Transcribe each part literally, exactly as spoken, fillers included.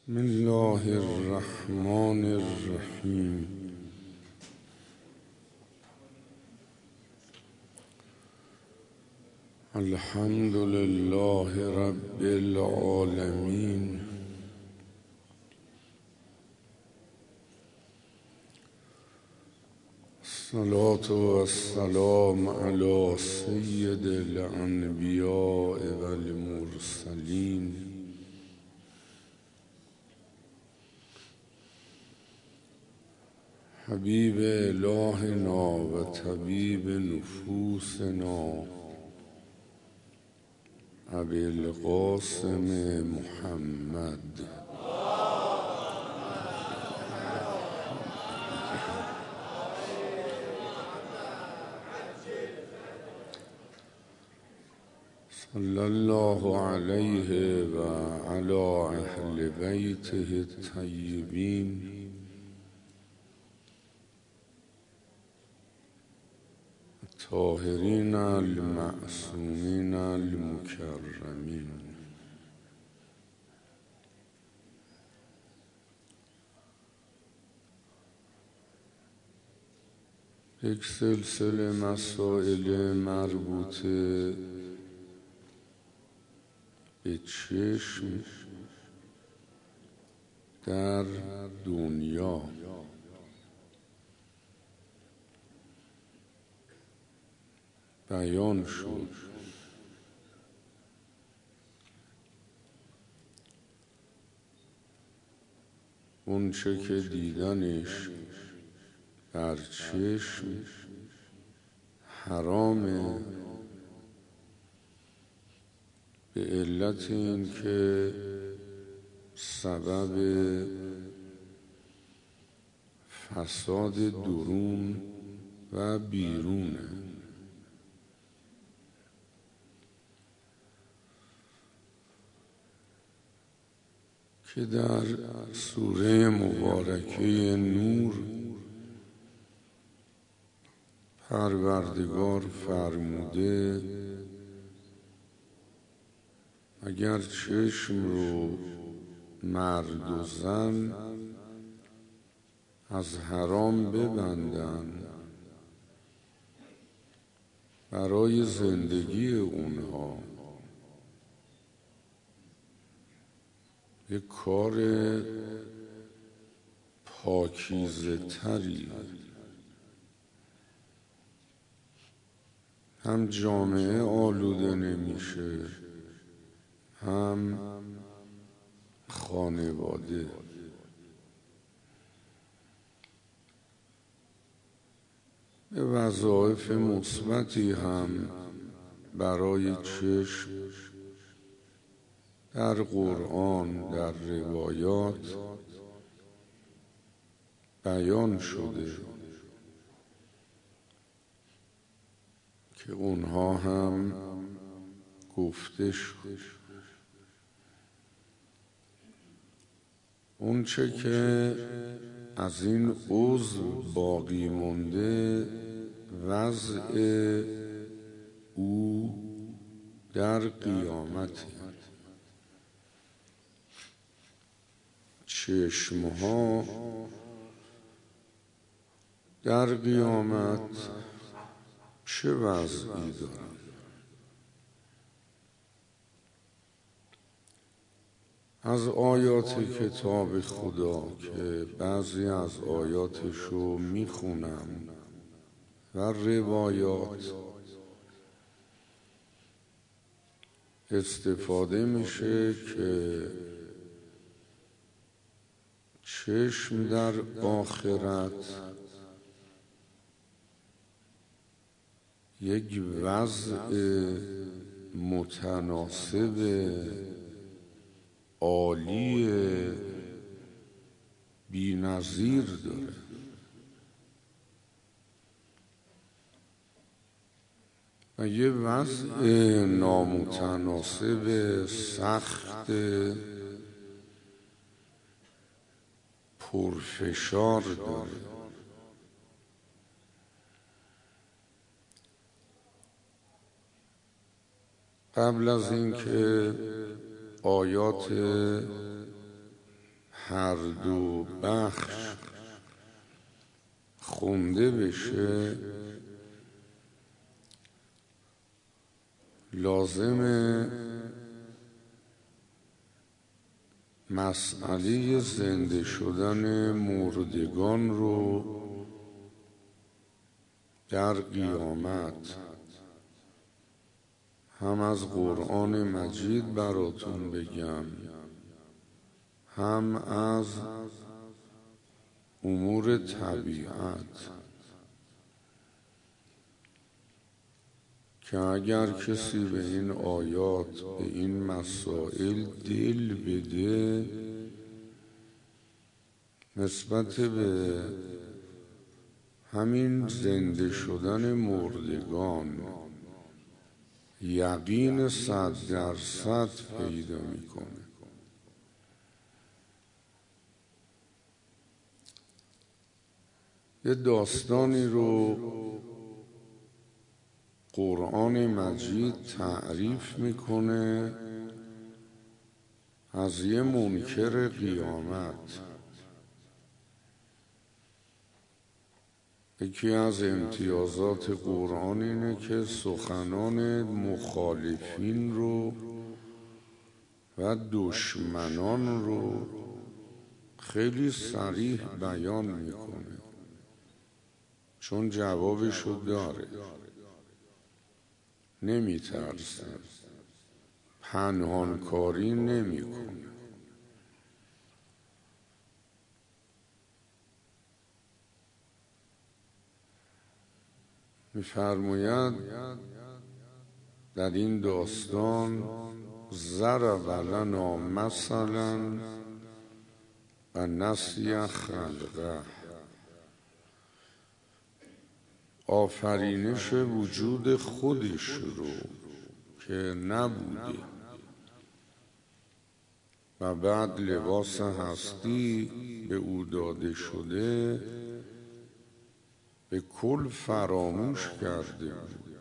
بسم الله الرحمن الرحیم. الحمد لله رب العالمین. الصلاة والسلام على سید الانبیاء والمرسلین حبیب الهنا و طبیب نفوسنا ابی القاسم محمد صلی الله علیه و علی اهل بیته الطیبین الطاهرین المعصومین المکرمین. یک سلسله مسائل مربوط به چشم در دنیا بیان شد. اون چه که دیدنش در چشم حرامه به علت این که سبب فساد درون و بیرونه. که در سوره مبارکه نور پروردگار فرموده اگر چشم رو مرد و زن از حرام ببندن برای زندگی اونها یک کار پاکیزه تری هم جامعه آلوده نمیشه هم خانواده. به وظایف مثبتی هم برای چشم در قرآن در روایات بیان شده که اونها هم گفته شد. اون چه که از این عضو باقی مونده وضع او در قیامت. چشمها در قیامت چه وضعی دارند؟ از آیات کتاب خدا که بعضی از آیاتشو میخونم و روایات استفاده میشه که چشم در آخرت یک وضع متناسب عالی بی‌نظیر داره. و یه وضع نامتناسب سخت پرفشار داره. قبل از اینکه آیات هر دو بخش خونده بشه لازمه مسئله زنده شدن مردگان رو در قیامت هم از قرآن مجید براتون بگم، هم از امور طبیعت، که اگر کسی به این آیات، به این مسائل دل بده، نسبت به همین زنده شدن مردگان یقین صد درصد پیدا میکنه. یه داستانی رو قرآن مجید تعریف میکنه از یه منکر قیامت. یکی از امتیازات قرآن اینه که سخنان مخالفین رو و دشمنان رو خیلی صریح بیان میکنه، چون جوابشو داره، نمیترسه، پنهانکاری نمیکنه. میفرماید در این داستان ضرب لنا مثلا و نسی خلقه، آفرینش وجود خودش رو که نبوده و بعد لباس هستی به او داده شده، به کل فراموش کرده بود.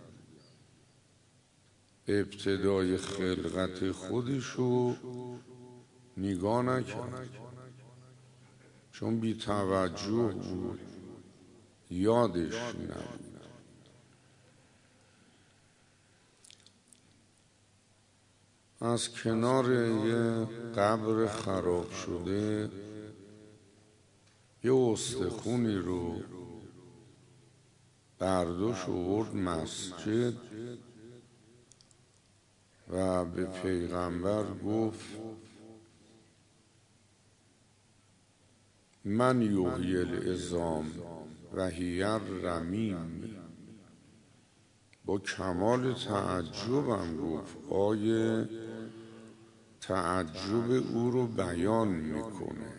ابتدای خلقت خودشو نگاه نکرد، چون بی توجه بود، یادش نبود. از کنار یه قبر خراب شده یه استخونی رو برداشت آورد مسجد و به پیغمبر گفت من یحیی العظام و هی رمیم. با کمال تعجبم گفت، آیه تعجب او رو بیان میکنه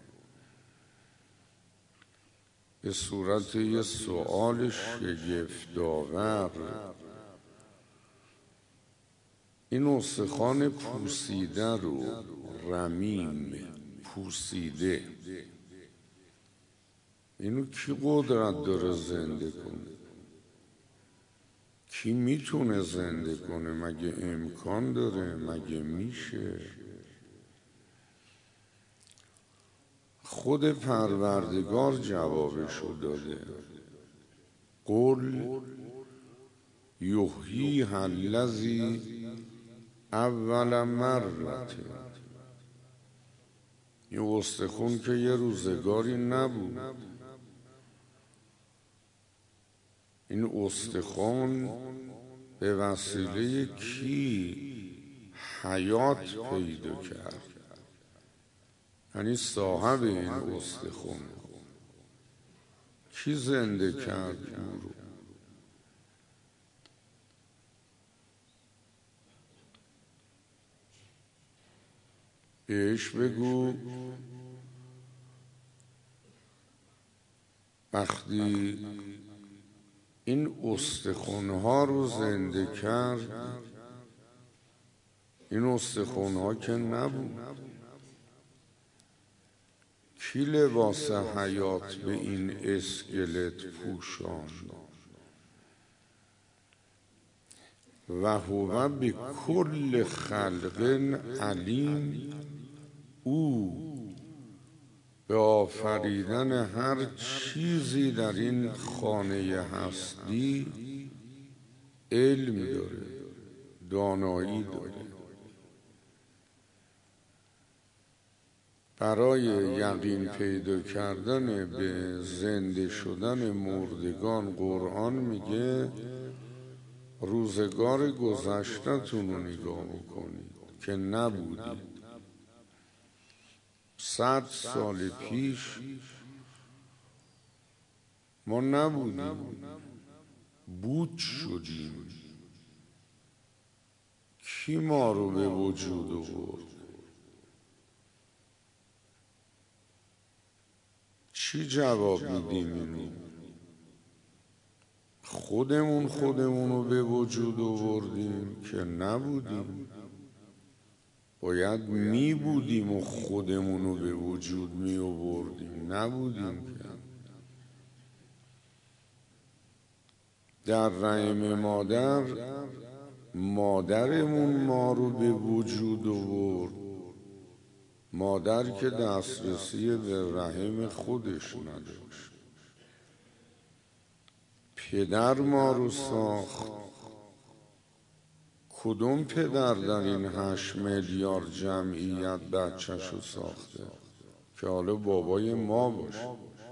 به صورت یه سؤال شگفت‌آور. این استخوان پوسیده رو رمیم، پوسیده، اینو کی قدرت داره زنده کنه؟ کی میتونه زنده کنه؟ مگه امکان داره؟ مگه میشه؟ خود پروردگار جوابشو داده، قل یحییها الذی اول مرة. این استخون که یه روزگاری نبود، این استخوان به وسیله کی حیات پیدا کرد؟ یعنی صاحب این استخوان کی زنده کرد او رو؟ بهش بگو وقتی این استخوان‌ها رو زنده کرد، این استخوان‌ها که نبود، کی لباس حیات به این اسکلت پوشاند؟ و هو بکل خلق علیم. او به آفریدن هر چیزی در این خانه هستی علم داره، دانایی داره. برای یقین پیدا کردن به زنده شدن مردگان قرآن میگه روزگار گذشته‌تون رو نگاه بکنید که نبودید. صد سال پیش ما نبودیم، بود شدیم. کی ما رو به وجود آورد؟ چی جواب میدیم اینو؟ خودمون خودمون رو به وجود آوردیم که نبودیم. باید می بودیم و خودمون رو به وجود می آوردیم، نبودیم. در رحم مادر مادرمون ما رو به وجود آورد، مادر که دسترسی به رحم خودش نداشت. پدر ما رو ساخت. کدوم پدر در این هشت میلیارد جمعیت بچه‌ش رو ساخته که حالا بابای ما باشه؟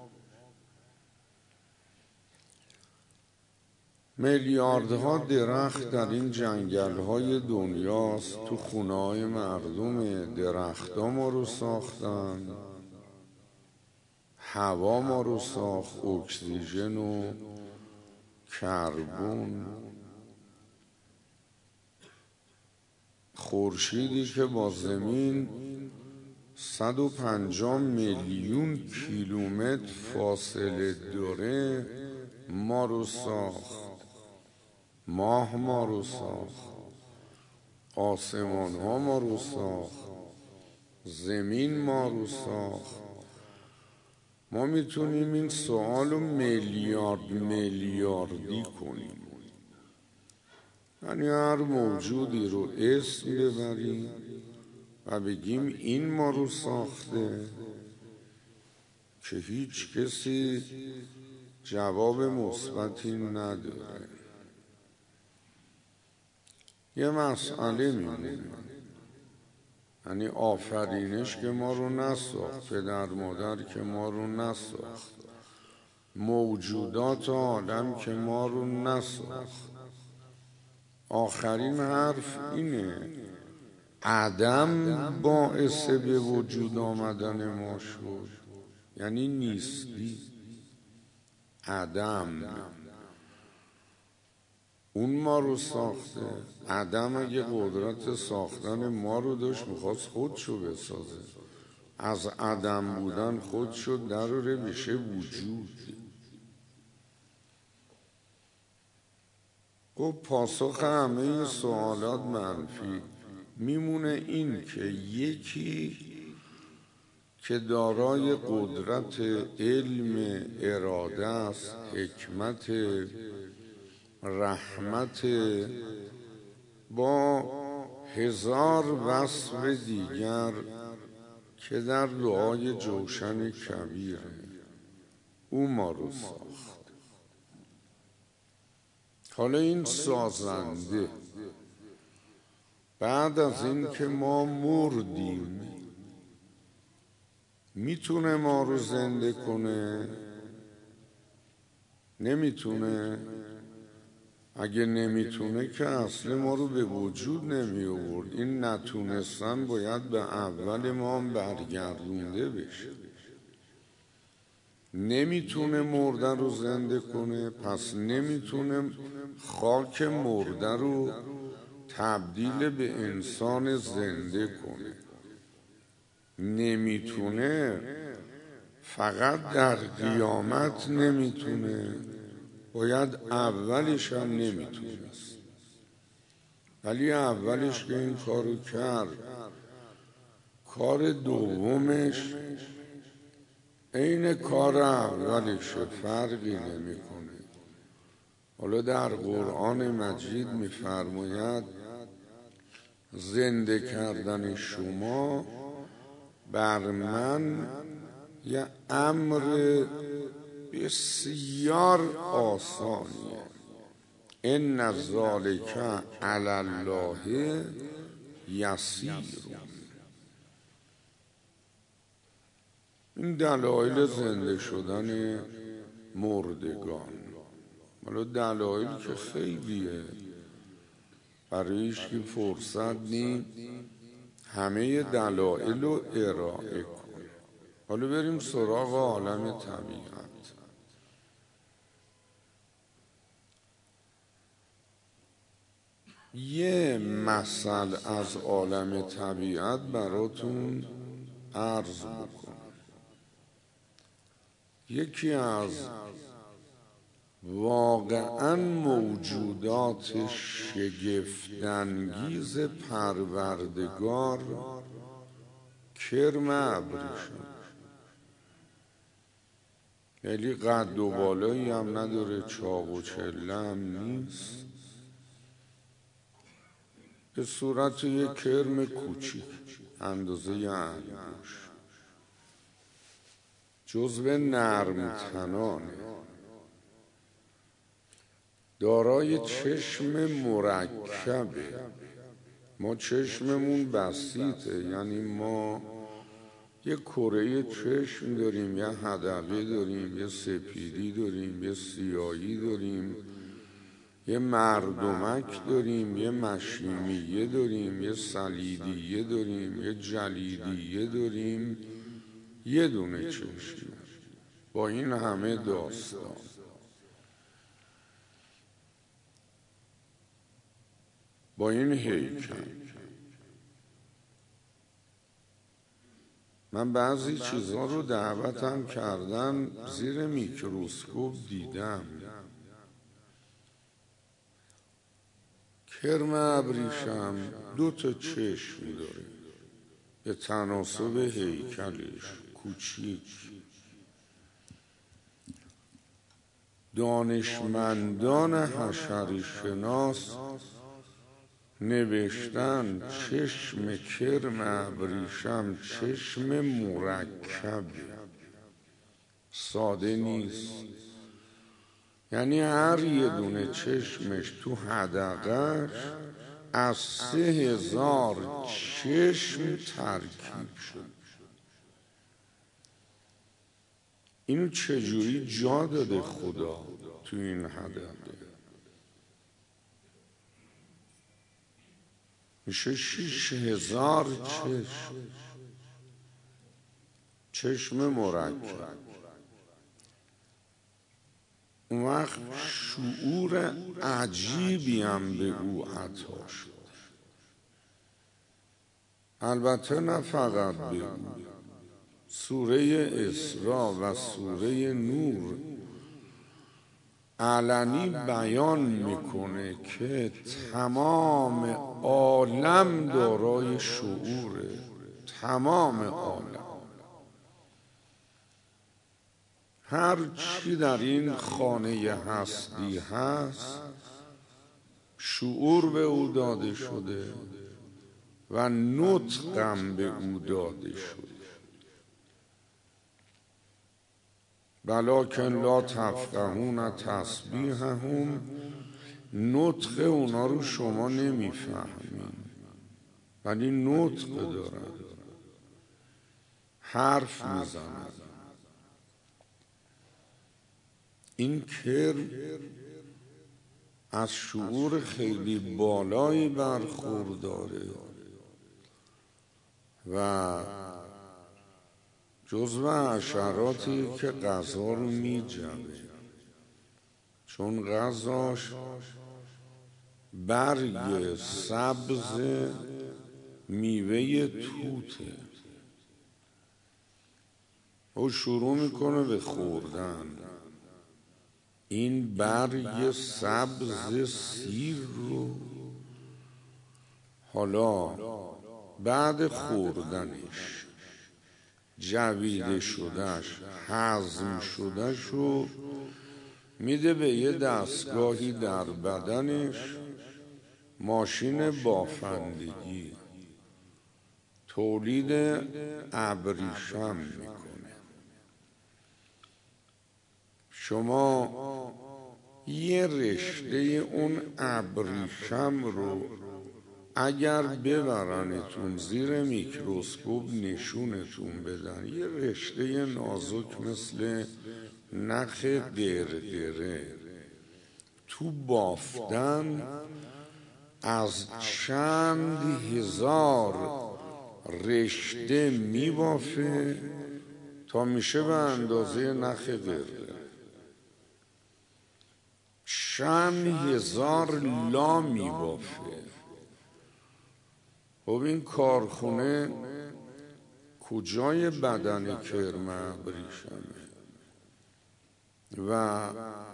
میلیاردها درخت در این جنگل های دنیاست. تو خونه های مردم درخت ها ما رو ساختن، هوا ما رو ساخت، اکسیژن و کربن. خورشیدی که با زمین صد و پنجاه میلیون کیلومتر فاصله داره ما رو ساخت. ماه ما رو ساخت، آسمان ها ما رو ساخت، زمین ما رو ساخت. ما میتونیم این سوال رو میلیارد میلیاردی کنیم، یعنی هر موجودی رو اسم ببریم و بگیم این ما رو ساخته، که هیچ کسی جواب مثبتی نداره. یه مسئله میمونه، یعنی آفرینش که ما رو نساخت، پدر مادر که ما رو نساخت، موجودات عالم که ما رو نساخت. آخرین حرف اینه، عدم باعث به وجود آمدن ما شد، یعنی نیستی. عدم اون ما رو ساخته. عدم اگه قدرت ساختن ما رو داشت میخواست خودشو بسازه، از عدم بودن خودشو دراره بشه وجود. خب پاسخ همه این سوالات منفی میمونه. این که یکی که دارای قدرت علم اراده است، حکمت، رحمت، با هزار وصف دیگر که در دعای جوشن کبیره، او ما رو ساخت. حالا این سازنده بعد از این که ما مردیم میتونه ما رو زنده کنه؟ نمیتونه. اگه نمیتونه که اصل ما رو به وجود نمی آورد. این نتونستن باید به اول ما برگردونده بشه. نمیتونه مرده رو زنده کنه، پس نمیتونه خاک مرده رو تبدیل به انسان زنده کنه. نمیتونه، فقط در قیامت نمیتونه، باید اولش هم نمیتونست. ولی اولش که این کارو کرد، کار دومش عین کار اولش، فرقی نمیکنه. حالا در قرآن مجید میفرماید زنده کردن شما بر من یه امر بسیار آسانیه. ان ذالک علی الله یسیر. این دلایل زنده شدن مردگان، حالا دلایل که خیلیه، برایش که فرصت نی همه دلایل رو ارائه کن. حالا بریم سراغ عالم طبیعت. یه مثل از عالم طبیعت براتون عرض بکنم. یکی از واقعا موجودات شگفت‌انگیز پروردگار کرم ابریشم. خیلی قد و بالایی هم نداره، چاق و چله هم نیست، به صورت یک کرم کوچیک اندازه یه انگوش، جزو نرم تنانه، دارای چشم مرکبه. ما چشممون بسیطه، یعنی ما یه کره چشم داریم، یه حدقه داریم، یه سپیدی داریم، یه سیاهی داریم، یه مردمک داریم، یه مشیمیه داریم، یه سلیدیه داریم، یه جلیدیه داریم، یه دونه چشم. با این همه داستان با این هیکل من بعضی چیزها رو دعوتم کردن زیر میکروسکوپ دیدم. کرم ابریشم دو تا چشم داره به تناسب هیکلش کوچیک. دانشمندان حشره شناس نوشتن چشم کرم ابریشم چشم مرکب، ساده نیست. یعنی هر یه دونه چشمش تو حدقش از سه هزار چشم ترکیب شد. اینو چجوری جا داده خدا تو این حدقه؟ میشه شیش هزار چشم چشم مرکب. اون وقت شعور عجیبی هم به او عطا شد. البته نه فقط به او، سوره اسراء و سوره نور علنی بیان میکنه که تمام عالم دارای شعوره، تمام عالم. هر چی در این خانه هستی هست شعور به او داده شده و نطقم به او داده شده. ولکن لا تفقهون تسبیحهم، نطق اونا رو شما نمیفهمین، ولی نطق دارن، حرف میزنن. این کرم از شعور خیلی بالایی برخورداره و جزو حشراتی که غذا رو می جوه، چون غذاش برگ سبز میوه توته. او شروع میکنه به خوردن این برگ سبز سیر رو. حالا بعد خوردنش جویده شدهش هضم شدهش رو میده به یه دستگاهی در بدنش، ماشین بافندگی، تولید ابریشم میکنه. شما یه رشته اون ابریشم رو اگر ببرنتون زیر میکروسکوپ نشونتون بدن، یه رشته نازک مثل نخ دردره، تو بافتن از چند هزار رشته میبافه تا میشه به اندازه نخ دردره. چند هزار لا میبافه. خب این کارخونه کجای بدن کرم ابریشمه و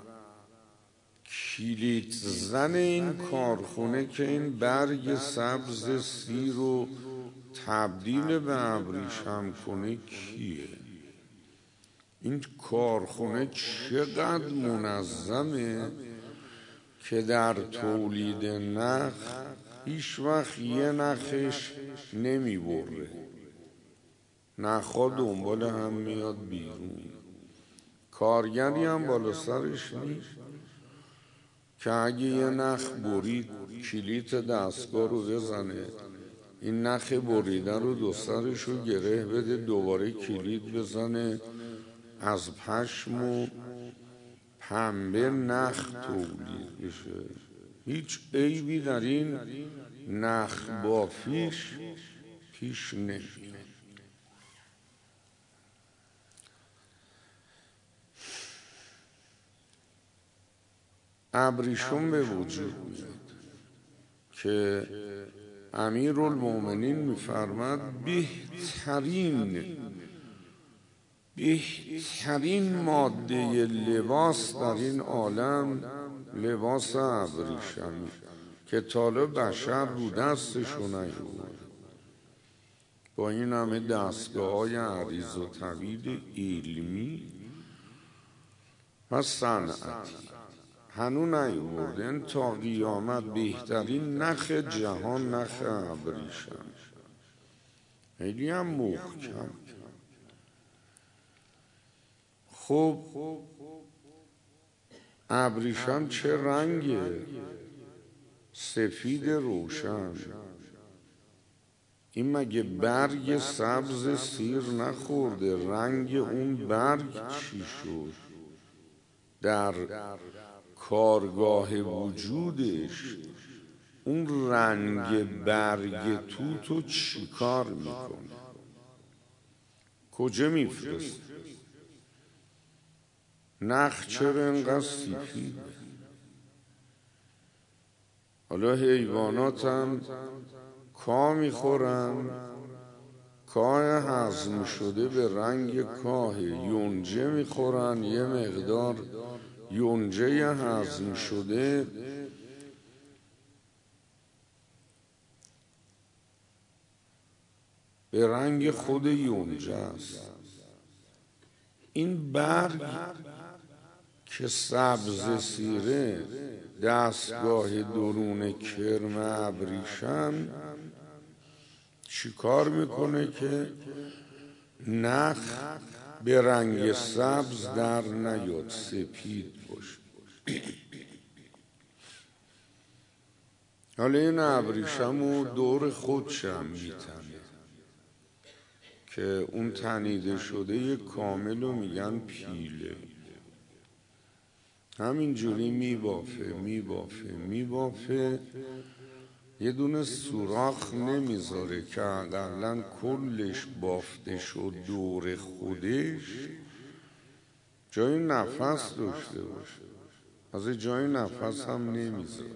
کلید زن این کارخونه که این برگ سبز سیر رو تبدیل به ابریشم کنه کیه؟ این کارخونه چقدر منظمه که در تولید نخ هیچ وقت یه نخش نمی بره، نخها دنبال هم میاد بیرون. کارگری هم بالا سرش نیست که اگه یه نخ برید کلیت دستگاه رو بزنه، این نخ بریده رو دو سرش رو گره بده، دوباره کلید بزنه، از پشم و پنبه نخ تولید بشه. هیچ عیبی در این نخ بافیش پیش نمیاد. ابریشم به وجود میاد که امیرالمومنین میفرماد بهترین بهترین ماده لباس در این عالم لباس ابریشمی که تالا بشر رو دستشو نیاورد. با این همه دستگاه های عریض و طویل علمی و صنعتی هنو نیاوردن تا قیامت بهترین نخ جهان نخ ابریشم. خیلی هم محکم. خب ابریشم چه رنگه؟ سفید روشن. این مگه برگ سبز سیر نخورده؟ رنگ اون برگ چی شد؟ در کارگاه وجودش اون رنگ برگ توتو چی کار میکنه؟ کجا میفرسته؟ نخ چرا اینقدر سفیده؟ حالا حیوانات هم کاه میخورن، کاه هضم شده به رنگ کاه. یونجه میخورن، یه مقدار یونجه هضم شده به رنگ خود یونجه است. این برگ که سبز سیره دستگاه درون کرم ابریشم چی کار میکنه که نخ به رنگ سبز در نیاد، سپید باشه. حالا این ابریشم رو دور خودشم میتنه که اون تنیده شده یه کامل رو میگن پیله. همینجوری میبافه میبافه میبافه، یه دونه سوراخ نمیذاره که اقلن کلش بافته شد دور خودش جای نفس داشته باشه. از جای نفس هم نمیذاره.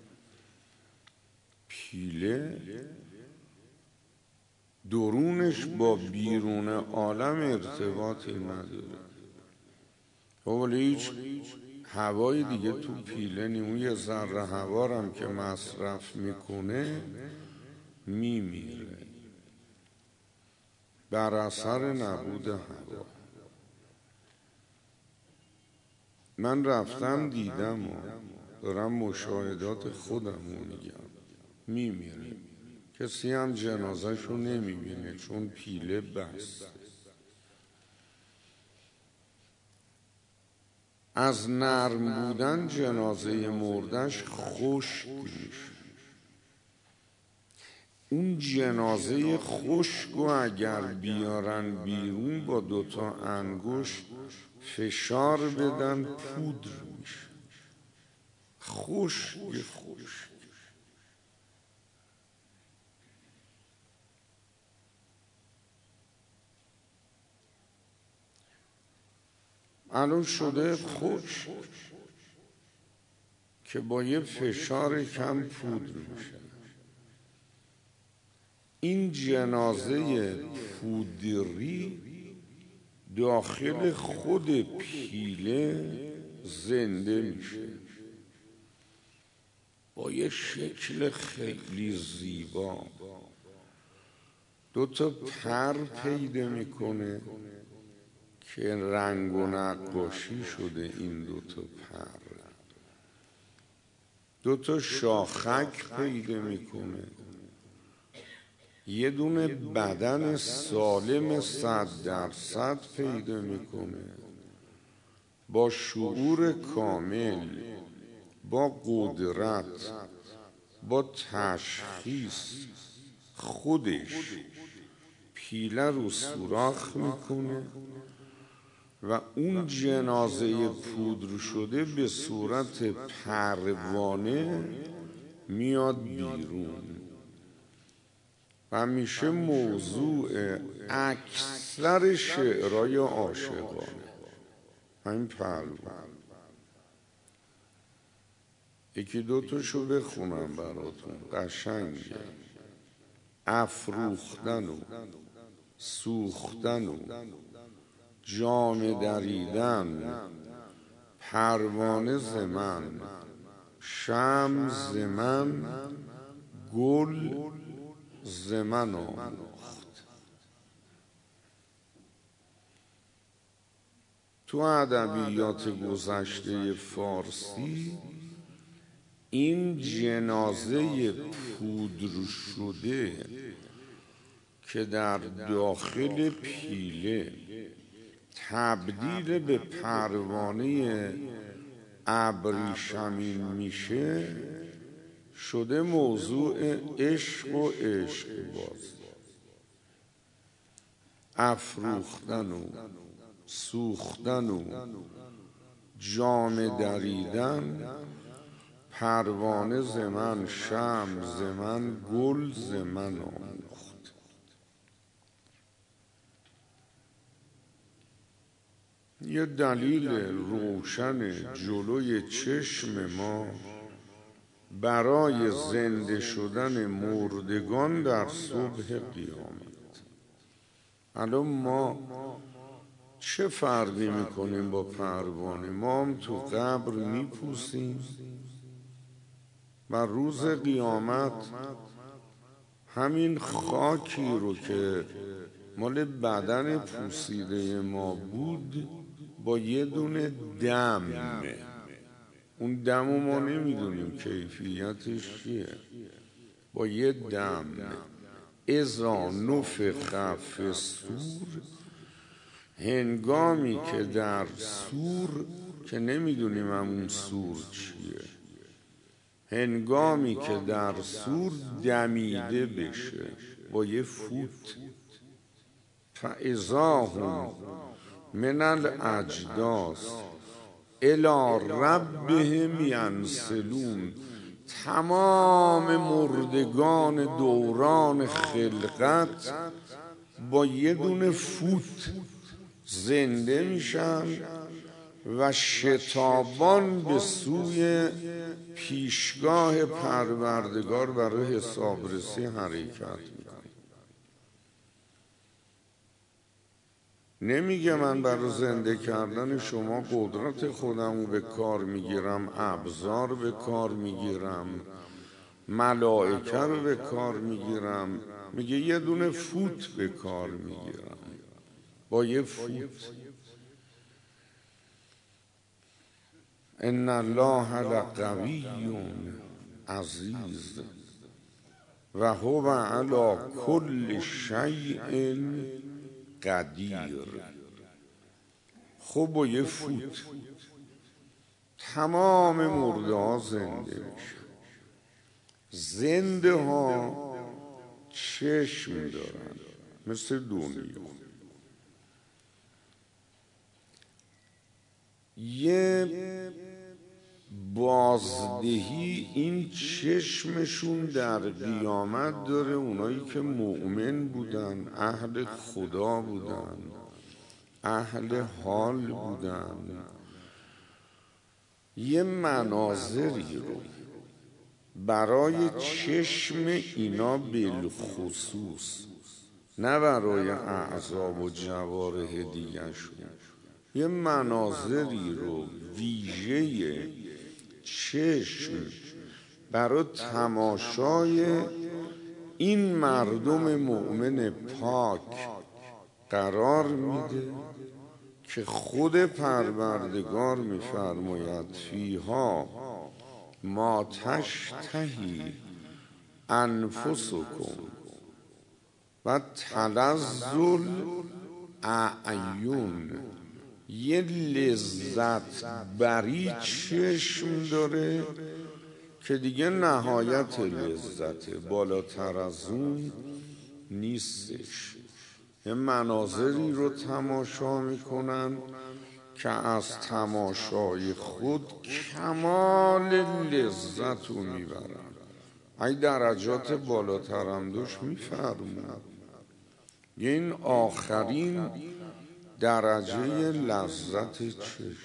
پیله درونش با بیرون عالم ارتباطی نداره. ولی هیچ هوای دیگه تو پیله نی. اون یه ذره هوا هم که مصرف میکنه میمیره بر اثر نبود هوا. من رفتم دیدم و دارم مشاهدات خودم رو میگم. میمیره. کسی هم جنازه شو نمیبینه چون پیله بست. از نرم بودن جنازه مردش خشک میشه. اون جنازه خشک و اگر بیارن بیرون با دوتا انگشت فشار بدن پودر میشه، خشک خشک. الان شده خشک که با یه فشار کم پودر میشه. این جنازه پودری داخل خود پیله زنده میشه با یه شکل خیلی زیبا. دو تا پر پیدا میکنه که رنگ و نقاشی شده. این دو تا پر دو تا شاخک پیدا میکنه، یه دونه بدن سالم صد درصد پیدا میکنه با شعور کامل، با قدرت، با تشخیص. خودش پیله رو سوراخ میکنه و اون جنازه پودر شده به صورت پروانه میاد بیرون و میشه موضوع اکثر شعرهای عاشقانه. همین پروانه. یکی دوتاشو بخونم براتون، قشنگه. افروختن و سوختن و جام دریدن، پروانه ز من، شمع ز من، گل ز من آموخت. تو ادبیات گذشته فارسی این جنازه پودر شده که در داخل پیله تبدیل به پروانه ابریشمین میشه شده موضوع عشق و عشق باز. افروختن و سوختن و جام دریدن، پروانه ز من، شمع ز من، گل ز من آموخت. یه دلیل روشن جلوی چشم ما برای زنده شدن مردگان در صبح قیامت. الان ما چه فرقی میکنیم با پروانه؟ ما هم تو قبر میپوسیم و روز قیامت همین خاکی رو که مال بدن پوسیده ما بود با یه دونه دم، اون دم رو ما نمیدونیم کیفیتش چیه، با یه دم اذا نفخ فی الصور، هنگامی که در صور که نمیدونیم همون صور چیه، هنگامی که در صور دمیده بشه با یه فوت، فاذا هم من الاجداث الی ربهم ینسلون. تمام مردگان دوران خلقت با یه دونه فوت زنده میشن و شتابان به سوی پیشگاه پروردگار برای حسابرسی حرکت میکنن. نمیگه من برای زنده کردن شما قدرت خودم رو به کار میگیرم، ابزار به کار میگیرم، ملائکه رو به کار میگیرم. میگه یه دونه فوت به کار میگیرم، با یه فوت. ان الله لقوی عزیز و هو علی کل شیء قدیر. خب با یه فوت تمام مرده ها زنده میشن. زنده ها چشم دارن مثل دنیا. یه بازدهی این چشمشون در قیامت داره. اونایی که مؤمن بودن، اهل خدا بودن، اهل حال بودن، یه مناظری رو برای چشم اینا بالخصوص، نه برای اعضاب و جوارح دیگرشون، یه مناظری رو ویژه چشم برای تماشای این مردم مؤمن پاک قرار میده که خود پروردگار میفرماید فیها ما تشتهی انفسکم و تلذ الاعیون. یه لذت بری چشم داره که دیگه نهایت لذته، بالاتر از اون نیستش. یه مناظری رو تماشا میکنن که از تماشای خود کمال لذت رو میبرن. اگه درجات بالاترم داشت میفرمون این آخرین درجه لذت چشم.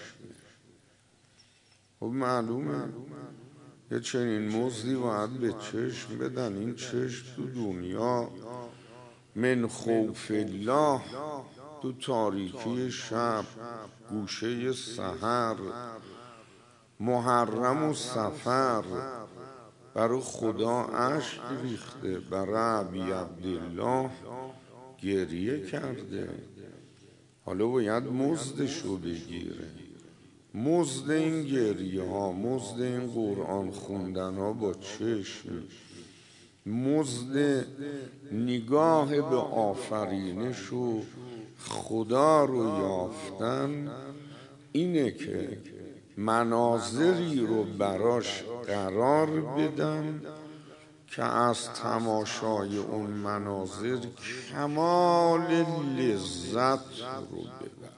خب معلومه یه چنین مزدی باید به چشم بدن. این چشم تو دنیا من خوف الله، تو تاریکی شب، گوشه سحر، محرم و سفر برای خدا اشک ریخته، برای ابی عبدالله گریه کرده. حالا باید مزدشو بگیره. مزد این گریه ها، مزد این قرآن خوندن ها با چشم، مزد نگاه به آفرینش و خدا رو یافتن اینه که مناظری رو براش قرار بدن که از تماشای اون مناظر کمال لذت رو ببره.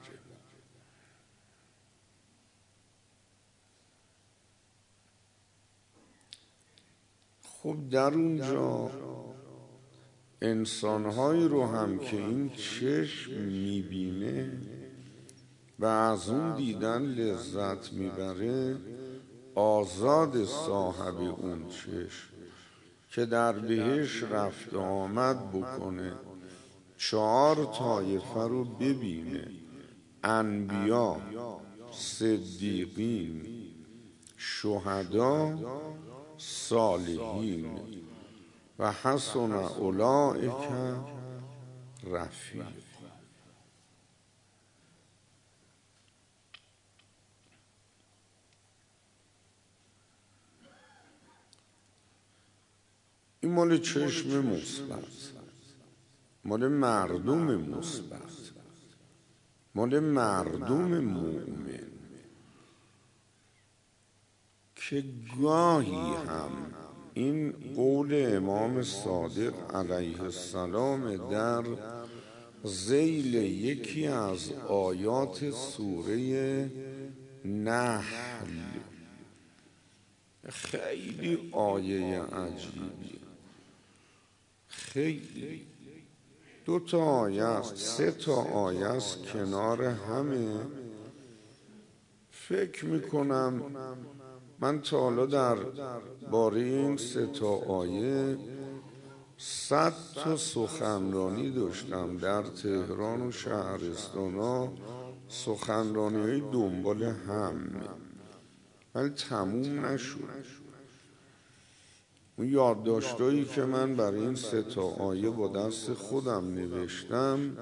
خب در اونجا انسانهایی رو هم که این چشم میبینه و از اون دیدن لذت میبره، آزاد صاحب اون چشم که در بهش رفت آمد بکنه، چهار طایفه رو ببینه: انبیا، صدیقین، شهدا، صالحین و حسن اولئک رفیق. این مال چشم مثبت، مال مردم مثبت، مال مردم مؤمن که گاهی هم این قول امام صادق علیه السلام در ذیل یکی از آیات سوره نحل، خیلی آیه عجیبیه، خیلی دو تا آیه است، سه تا آیه است کنار همه. فکر میکنم من تا حالا در باره این سه تا آیه صد تا سخنرانی داشتم در تهران و شهرستان ها، سخنرانی های دنبال هم، ولی تموم نشد. اون یادداشتایی که من برای این سه تا آیه با دست خودم نوشتم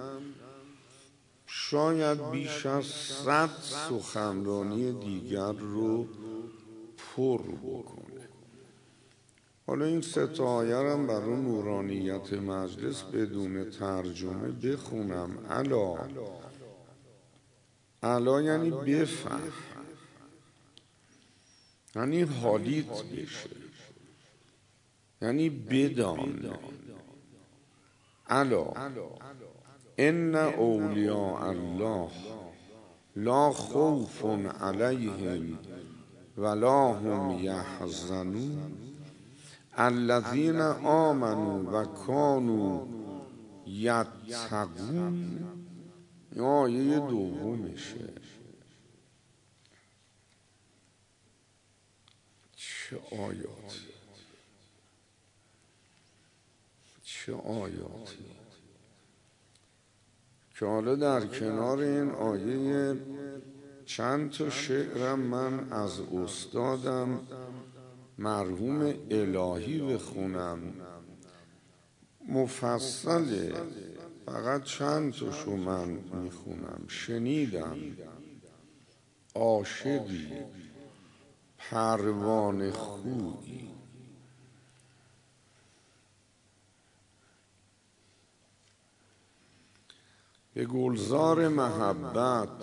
شاید بیش از صد سخنرانی دیگر رو پر بکنه. حالا این سه تا آیه هم برای نورانیت مجلس بدون ترجمه بخونم. الا الا یعنی بفهم. یعنی حالیت بشه، یعنی بدان الا ان اولیاء الله لا خوف علیهم ولا هم یحزنون الذین آمنوا و کانوا یتقون. این آیه دومشه. چه آیاتی چه آیاتی که حالا در کنار این آیه چند تا شعرم من از استادم مرحوم الهی بخونم، مفصله، فقط چند تاشو من میخونم. شنیدم عاشقی پروانه خویی، به گلزار محبت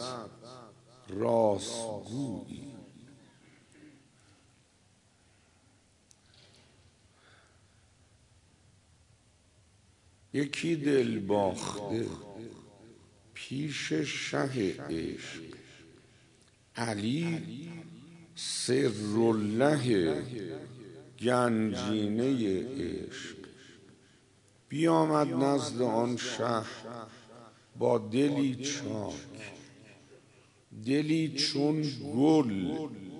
راستگویی، یکی دل باخته پیش شه عشق، علی سرالله گنجینه عشق. بیامد نزد آن شه با دلی چاک، دلی چون گل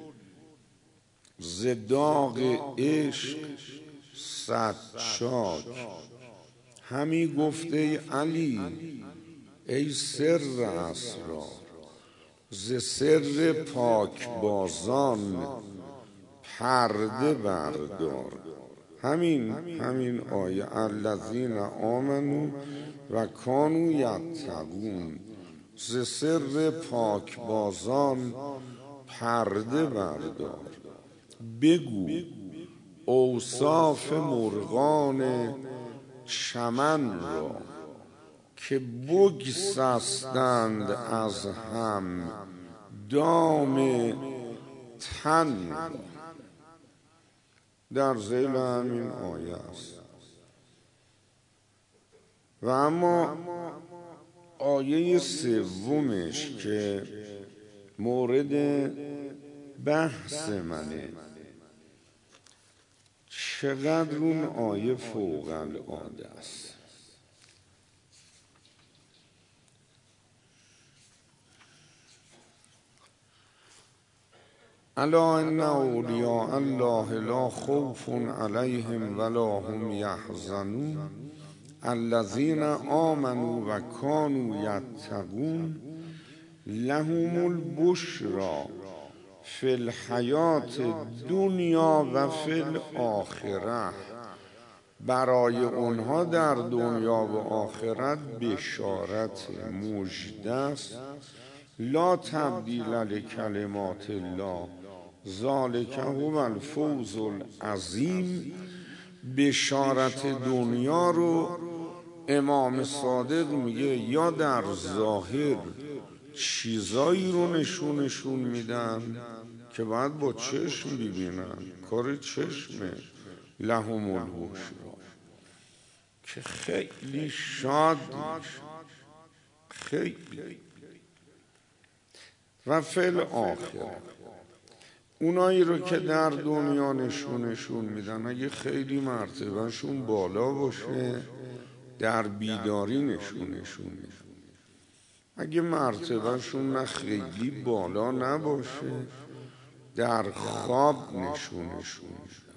ز داغ عشق صد چاک. همی گفته ای علی ای سر اسرار، ز سر پاک بازان پرده بردار. همین همین آیه الذین آمنوا و کانوا یتقون، ز سر پاک بازان پرده بردار. بگو اوصاف مرغان چمن را که بگسستند از هم دام تن را. در ذیل همین آیه است. و اما آیه سومش که مورد بحث منه، چقدر اون آیه فوق العاده است. الا ان اولیاء الله لا خوف علیهم ولا هم یحزنون الذین آمنوا و کانوا یتقون لهم البشری فی الحیات الدنیا و فی الاخره. برای اونها در دنیا و آخرت بشارت مژده است. لا تبدیل لکلمات الله ذالک هو الفوز العظیم. بشارت دنیا رو امام صادق میگه یا در ظاهر چیزایی رو نشونشون میدن که باید با چشم ببینن، کار چشمه. لهم البشری که خیلی شاد میشه، خیلی. و فی الاخره اونایی رو که در دنیا نشونشون میدن اگه خیلی مرتبهشون بالا باشه در بیداری نشونشون میدن، اگه مرتبهشون نه خیلی بالا نباشه در خواب نشونشون میدن.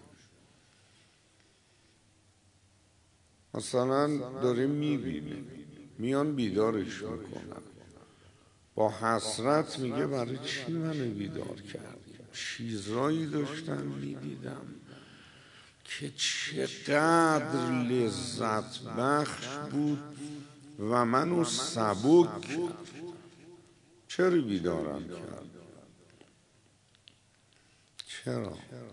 مثلا داره میبینه، میان بیدارش میکنن، با حسرت میگه برای چی منو بیدار کرد؟ چیزایی داشتم میدیدم که چقدر لذت بخش بود و منو سبک کرد. چرا بیدارم کرد؟ چرا؟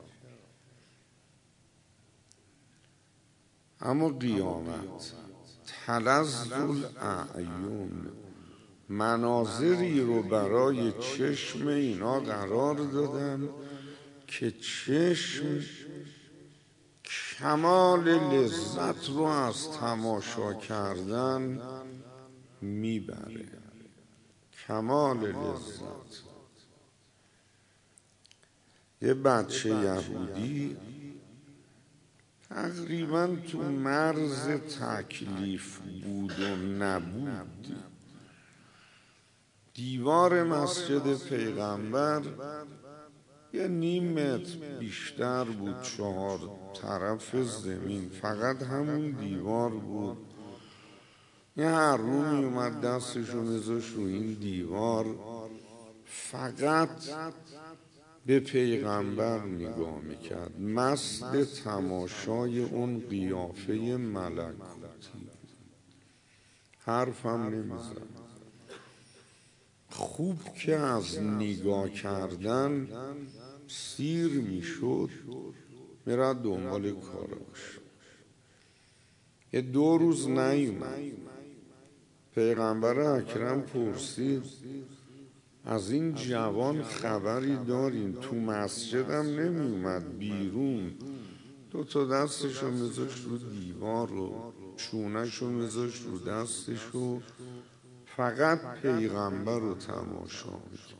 اما قیامت تلظ الاعیون، مناظری رو برای چشم اینا قرار دادن که چشم کمال لذت رو از تماشا کردن میبره. کمال لذت. یه بچه یهودی تقریبا تو مرز تکلیف بود و نبود. دیوار مسجد پیغمبر یه نیم متر بیشتر بود، چهار طرف زمین، فقط همون دیوار بود. یه هر رو می اومد دستشو میذاشت رو این دیوار، فقط به پیغمبر نگاه میکرد، مست تماشای اون قیافه ملکوتی. حرفم نمیزد. خوب که از نگاه کردن سیر میشد، میرد دنبال کاراش. یه دو روز نیومد. پیغمبر اکرم پرسید از این جوان خبری دارین؟ تو مسجدم نمی اومد بیرون، دو تا دستشو میذاشت رو دیوار و چونهشو میذاشت رو دستشو، فقط پیغمبر رو تماشا میکرد.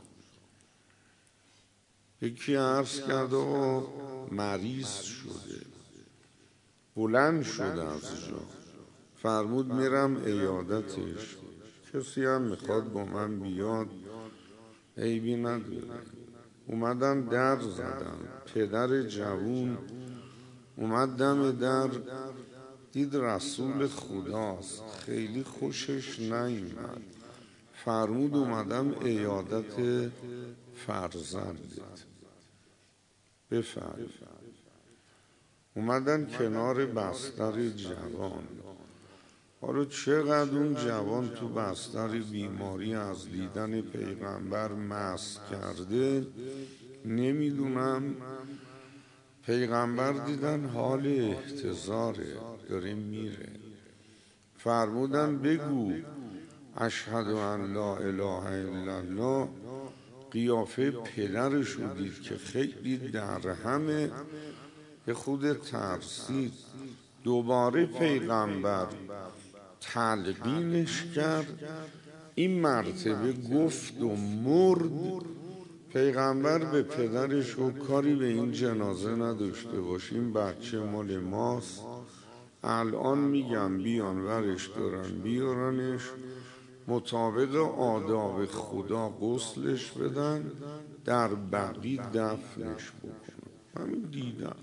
یکی عرض کرده و مریض شده، بلند شده از جا، فرمود میرم عیادتش. کسی هم میخواد با من بیاد عیبی نداره. اومدن در زدن. پدر جوون اومد دم در، دید رسول خداست، خیلی خوشش نیامد. فرمود اومدم عیادت فرزندت، بفرمایید. اومدن کنار بستر جوان. حالا چقدر اون جوان تو بستر بیماری از دیدن پیغمبر مست کرده نمیدونم. پیغمبر دیدن حال احتضاره، داره میره. فرمودن بگو اشهد ان لا اله الا الله. قیافه پدرشو دید که خیلی در همه، یه خود ترسید. دوباره پیغمبر تلقینش کرد، این مرتبه گفت و مرد. پیغمبر به پدرش و کاری به این جنازه نداشته باش، این بچه مال ماست، الان میگم بیان ورش دارن بیارنش، مطابق آداب خدا غسلش بدن، در بقی دفنش بکنن. همین دیدم،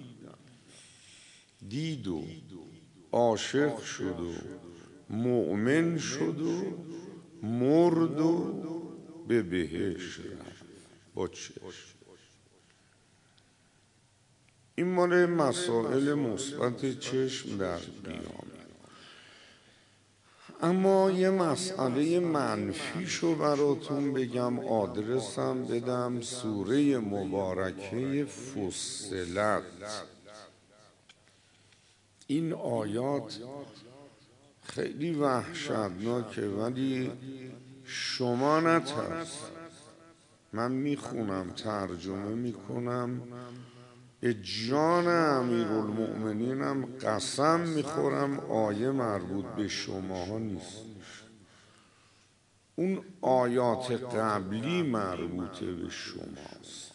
دید و عاشق شد و مؤمن شد و مرد و به بهشت رفت با چشم. این مال مسائل مثبت چشم در قیام. اما یه مسئله منفیشو براتون بگم، آدرسم بدم. سوره مبارکه فصلت. این آیات خیلی وحشتناکه، ولی شما نترس. من میخونم، ترجمه میکنم، به جان امیرالمؤمنینم قسم میخورم آیه مربوط به شماها نیست. اون آیات قبلی مربوط به شماست.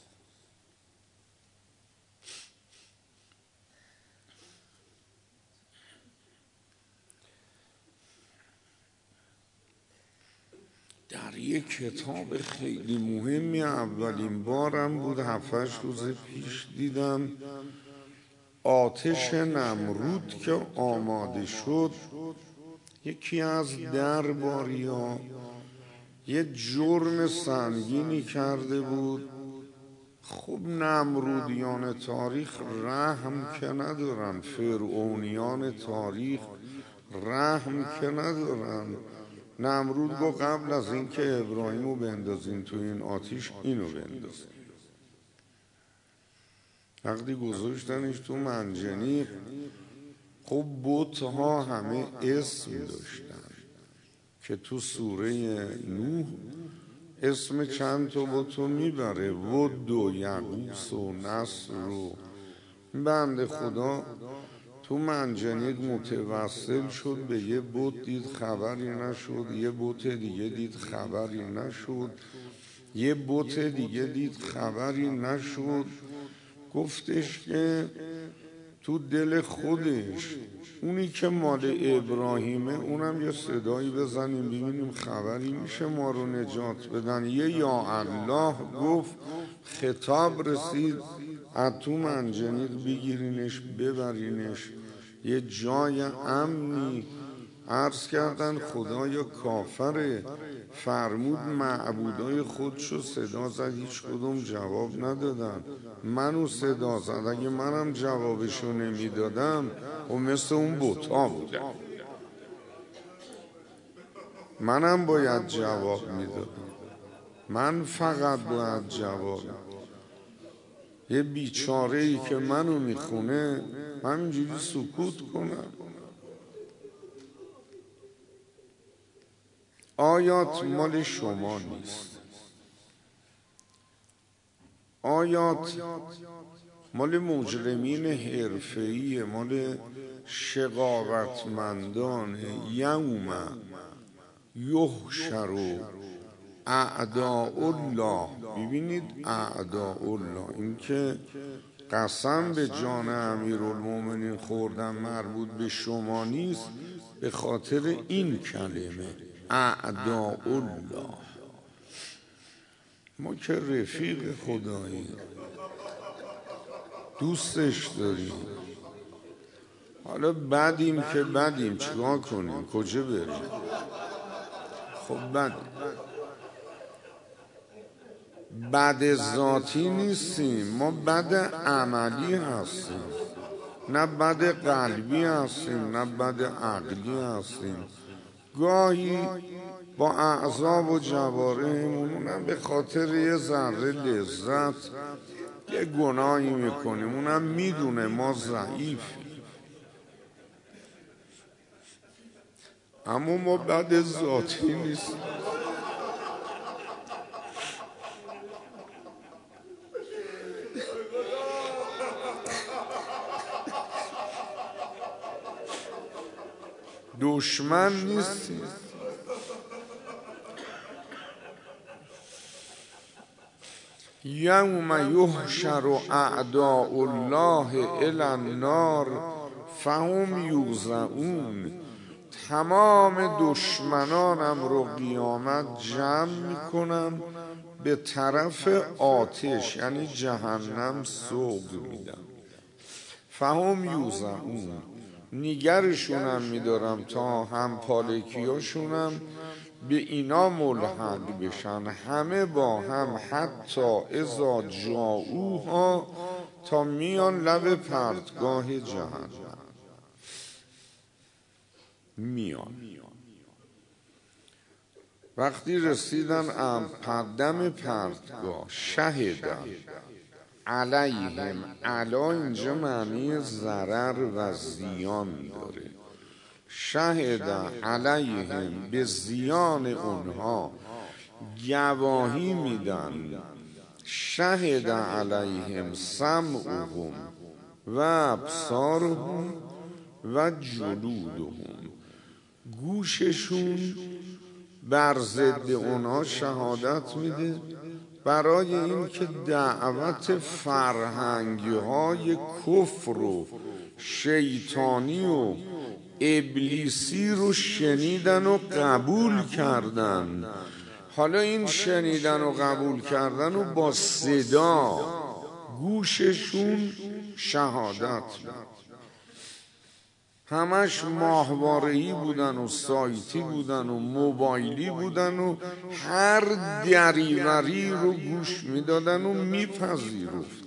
در یک کتاب خیلی مهمی، اولین بارم بود، هفتش روز پیش دیدم، آتش نمرود که آماده شد. یکی از درباریا یه جرم سنگینی کرده بود. خب نمرودیان تاریخ رحم که ندارن، فرعونیان تاریخ رحم که ندارن. نمرود گفت قبل از این که ابراهیمو بندازین تو این آتیش، اینو بندازین. وقتی گذاشتنش تو منجنیق، خب بت‌ها همه اسم داشتن که تو سوره نوح اسم چند تا بت رو میبره، ود و یغوث و نصر و بنده خدا تو منجنیق متوسل شد به یه بت، دید خبری نشد، یه بت دیگه دید خبری نشد، یه بت دیگه دید خبری نشد. گفتش که تو دل خودش اونی که مال ابراهیمه اونم یه صدایی بزنیم ببینیم خبری میشه ما رو نجات بدن. یه یا الله گفت، خطاب رسید از تو منجنیق بگیرینش ببرینش یه جای امنی. عرض کردن خدایا کافره، فرمود معبودای خودشو صدا زد، هیچ کدوم جواب ندادن. منو صدا زد، اگه منم جوابشو نمیدادم و مثل اون بوتا بودم، منم باید جواب میدادم، من فقط باید جواب. یه بیچاره ای که منو میخونه همینجوری سکوت کنم؟ آیات مال شما نیست، آیات مال مجرمین حرفه‌ای، مال شقاوتمندان. یوم یحشر اعداء الله. ببینید اعداء الله، این که قسم به جان امیرالمومنین خوردن مربوط به شما نیست، به خاطر این کلمه اعداء الله. ما که رفیق خداییم، دوستش داریم. حالا بدیم که بدیم، چیکار کنیم؟ کجا بریم؟ خب بد بد ذاتی نیستیم، ما بد عملی هستیم، نه بد قلبی هستیم نه بد عقلی هستیم. گاهی با اعضا و جوارحمون هم به خاطر یه ذره لذت یه گناهی میکنیم، اونم میدونه ما ضعیفیم، اما ما بد ذاتی نیستیم. دشمن نیستیم. یوم یحشر اعداء الله الی النار فهم یوزعون. تمام دشمنانم رو قیامت جمع میکنم به طرف آتش، یعنی جهنم، سوق میدم. فهم یوزعون، نیگرشونم میدارم تا هم پالکیاشونم به اینا ملحق بشن، همه با هم، حتی اذا جاؤوها، تا میان لب پرتگاه جهنم. میان وقتی رسیدن دم پرتگاه، شهدن علیهم، علا اینجا معنی ضرر و زیان داره. شهدن علیهم، به زیان اونها گواهی میدن. شهدن علیهم سمعهم و ابصارهم و جلودهم. گوششون بر ضد اونها شهادت میده، برای این که دعوت فرهنگی های کفر و شیطانی و ابلیسی رو شنیدن و قبول کردن. حالا این شنیدن و قبول کردن و با صدا گوششون شهادت میده. همش ماهواره‌ای بودن و سایتی بودن و موبایلی بودن و هر دریوری رو گوش میدادن و میپذیرفتن.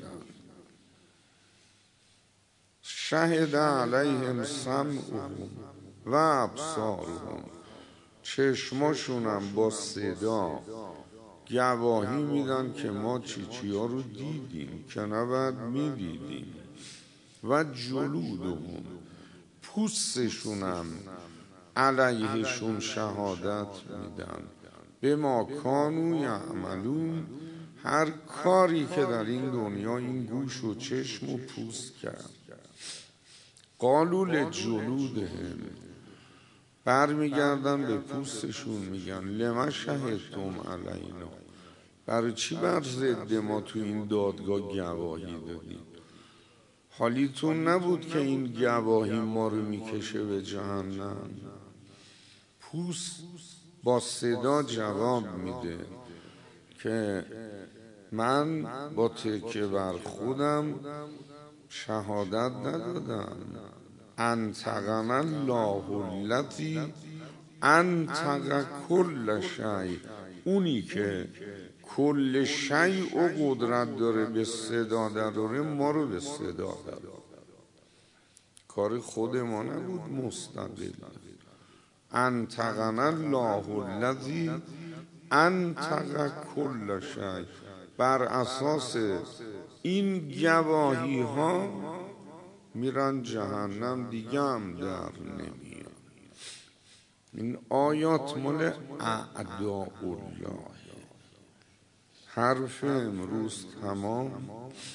شهد علیهم سمعهم و ابصارهم، چشماشونم با صدا گواهی میدن که ما چیچی ها رو دیدیم که نباید میدیدیم. و جلودهم، پوستشونم علیهشون شهادت میدن. به ما کانوا یعملون، هر کاری که در این دنیا این گوش و چشم و پوست کرد. قالوا لجلودهم، برمیگردن به پوستشون میگن لما شهدتم علینا، برای چی بر ضد ما تو این دادگاه گواهی دادید؟ حالیتون نبود که این گواهی ما رو میکشه به جهنم؟ پوست با صدا جواب میده که من با تکیه بر خودم شهادت ندادم. انطقنا الله الذی انطق کل شیء، اونی که کل شیء و قدرت داره به صدا داره ما رو به صدا داره. کار خود ما نبود مستقل. انطقنا الله الذی انطق کل شیء، بر اساس این گواهی ها میرن جهنم، دیگه هم در نمیان. این آیات مال اعداء الله. حرف امروز تمام.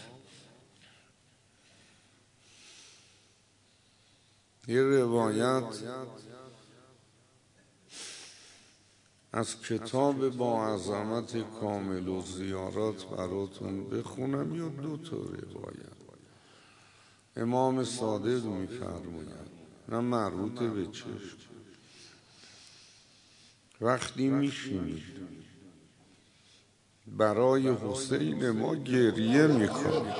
یه روایت از کتاب با عظمت کامل و زیارات براتون بخونم، یا دو تا روایت. امام صادق میفرماید، نه مربوط به چشم، وقتی میشینید برای حسین ما گریه میکنید،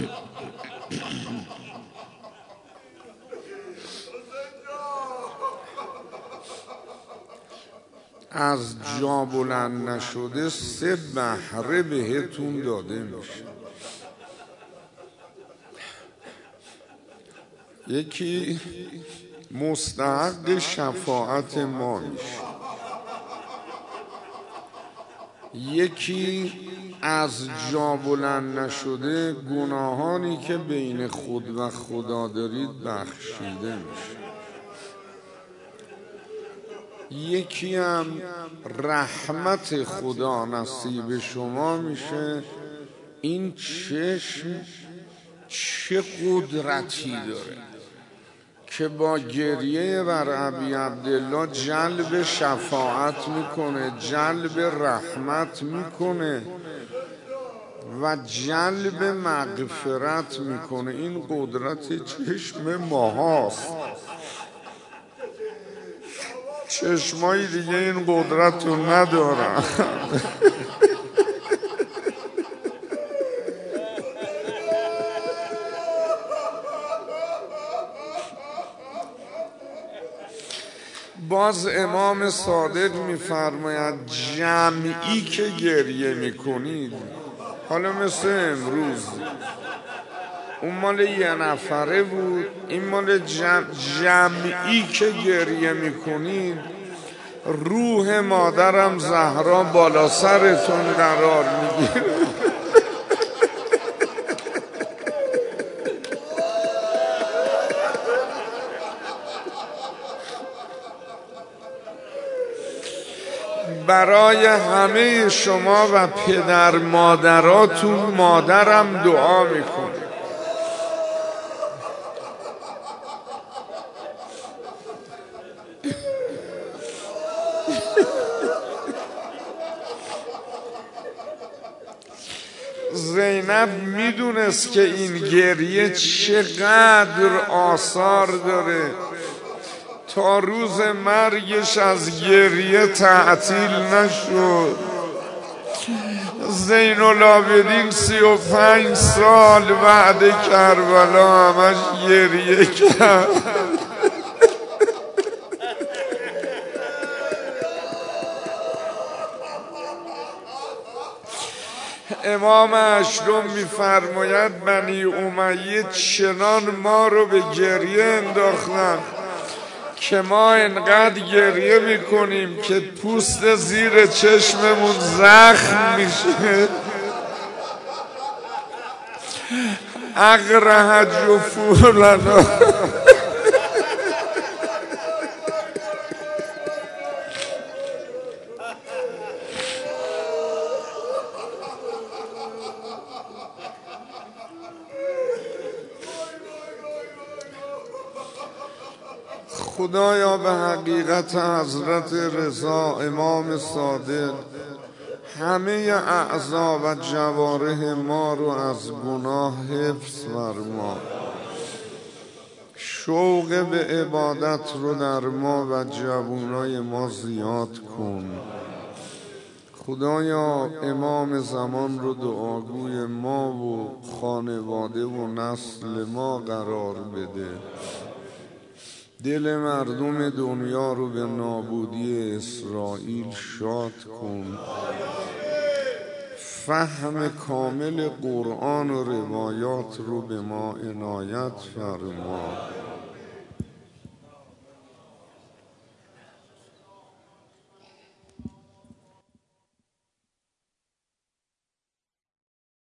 از جا بلند نشده سه بهره بهتون داده میشه. یکی مستحق شفاعت ما میشه، یکی از جا بلند نشده گناهانی که بین خود و خدا دارید بخشیده میشه، یکی هم رحمت خدا نصیب شما میشه. این چشم چه قدرتی داره که با گریه بر ابی عبدالله جلب شفاعت میکنه، جلب رحمت میکنه و جلب مغفرت میکنه. این قدرت چشم ماهاست. چشمای دیگه این قدرت رو ندارن. باز امام صادق میفرماید جمعی که گریه میکنید، حالا مثل امروز اون مال یه نفره بود، این مال جمع جمعی که گریه میکنید، روح مادرم زهرا بالا سرتون قرار میگیره. برای همه شما و پدر مادراتون مادرم دعا میکنه. زینب میدونست که این گریه چقدر آثار داره، تا روز مرگش از گریه تعطیل نشد. زین العابدین سی و پنج سال بعد کربلا همش گریه کرد. امام اشرم میفرماید بنی امیه چنان ما رو به گریه انداختن که ما انقدر گریه میکنیم که پوست زیر چشممون زخم میشه. اقرح جفورنا. خدایا به حقیقت حضرت رضا امام صادق همه اعضا و جوارح ما رو از گناه حفظ فرما، شوق به عبادت رو در ما و جوانای ما زیاد کن. خدایا امام زمان رو دعاگوی ما و خانواده و نسل ما قرار بده، دل مردم دنیا رو به نابودی اسرائیل شاد کن، فهم کامل قرآن و روایات رو به ما عنایت فرما.